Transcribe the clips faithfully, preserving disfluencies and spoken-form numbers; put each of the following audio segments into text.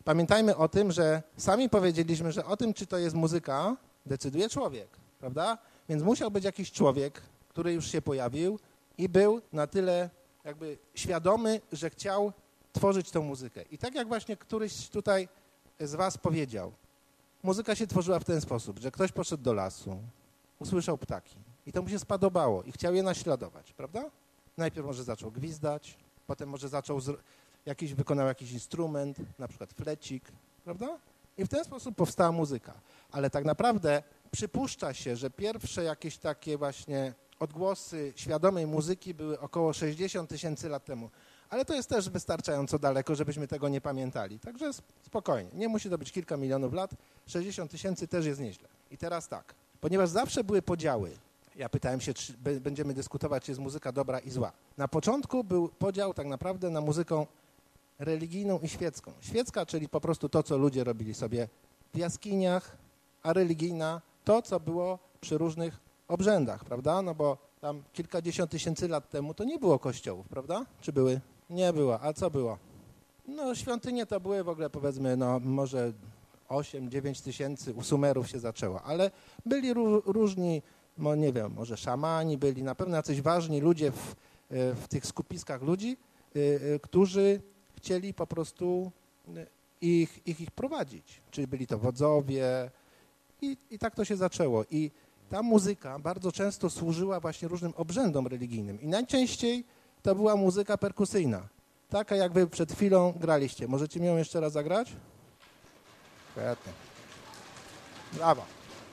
pamiętajmy o tym, że sami powiedzieliśmy, że o tym, czy to jest muzyka, decyduje człowiek, prawda? Więc musiał być jakiś człowiek, który już się pojawił i był na tyle jakby świadomy, że chciał tworzyć tą muzykę. I tak jak właśnie któryś tutaj z was powiedział, muzyka się tworzyła w ten sposób, że ktoś poszedł do lasu, usłyszał ptaki i to mu się spodobało i chciał je naśladować, prawda? Najpierw może zaczął gwizdać, potem może zaczął, z, jakiś, wykonał jakiś instrument, na przykład flecik, prawda? I w ten sposób powstała muzyka. Ale tak naprawdę przypuszcza się, że pierwsze jakieś takie właśnie odgłosy świadomej muzyki były około sześćdziesiąt tysięcy lat temu. Ale to jest też wystarczająco daleko, żebyśmy tego nie pamiętali. Także spokojnie, nie musi to być kilka milionów lat, sześćdziesiąt tysięcy też jest nieźle. I teraz tak, ponieważ zawsze były podziały, ja pytałem się, czy będziemy dyskutować, czy jest muzyka dobra i zła. Na początku był podział tak naprawdę na muzykę religijną i świecką. Świecka, czyli po prostu to, co ludzie robili sobie w jaskiniach, a religijna to, co było przy różnych obrzędach, prawda? No bo tam kilkadziesiąt tysięcy lat temu to nie było kościołów, prawda? Czy były? Nie było. A co było? No świątynie to były w ogóle powiedzmy, no może osiem dziewięć tysięcy, u Sumerów się zaczęło, ale byli ró różni, no nie wiem, może szamani byli, na pewno jacyś ważni ludzie w, w tych skupiskach ludzi, y, którzy chcieli po prostu ich, ich, ich prowadzić. Czyli byli to wodzowie i, i tak to się zaczęło. I ta muzyka bardzo często służyła właśnie różnym obrzędom religijnym i najczęściej to była muzyka perkusyjna. Taka, jak wy przed chwilą graliście. Możecie mi ją jeszcze raz zagrać? Świetnie. Brawo.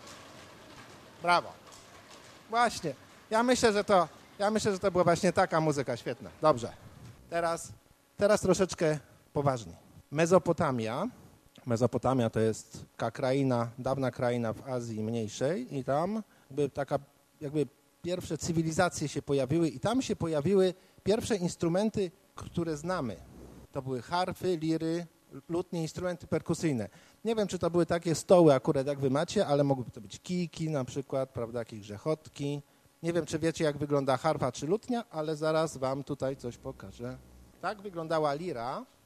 Brawo. Właśnie. Ja myślę, że to, ja myślę, że to była właśnie taka muzyka. Świetna. Dobrze. Teraz, teraz troszeczkę poważniej. Mezopotamia. Mezopotamia to jest taka kraina, dawna kraina w Azji Mniejszej i tam jakby taka, jakby pierwsze cywilizacje się pojawiły i tam się pojawiły pierwsze instrumenty, które znamy. To były harfy, liry, lutnie, instrumenty perkusyjne. Nie wiem, czy to były takie stoły akurat jak wy macie, ale mogłyby to być kijki na przykład, prawda, jakieś grzechotki. Nie wiem, czy wiecie, jak wygląda harfa czy lutnia, ale zaraz wam tutaj coś pokażę. Tak wyglądała lira.